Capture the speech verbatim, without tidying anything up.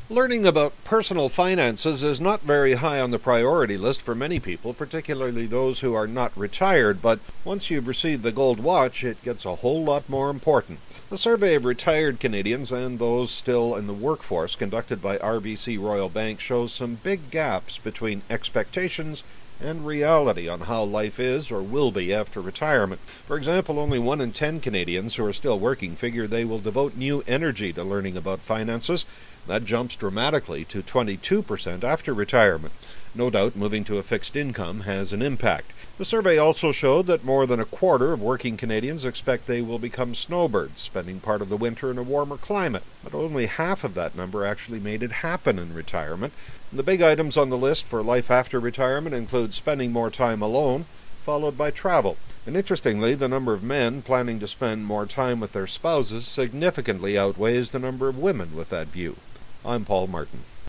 Learning about personal finances is not very high on the priority list for many people, particularly those who are not retired, but once you've received the gold watch, it gets a whole lot more important. A survey of retired Canadians and those still in the workforce conducted by R B C Royal Bank shows some big gaps between expectations and reality on how life is or will be after retirement. For example, only one in ten Canadians who are still working figure they will devote new energy to learning about finances. That jumps dramatically to twenty-two percent after retirement. No doubt moving to a fixed income has an impact. The survey also showed that more than a quarter of working Canadians expect they will become snowbirds, spending part of the winter in a warmer climate, but only half of that number actually made it happen in retirement. The big items on the list for life after retirement include spending more time alone, followed by travel. And interestingly, the number of men planning to spend more time with their spouses significantly outweighs the number of women with that view. I'm Paul Martin.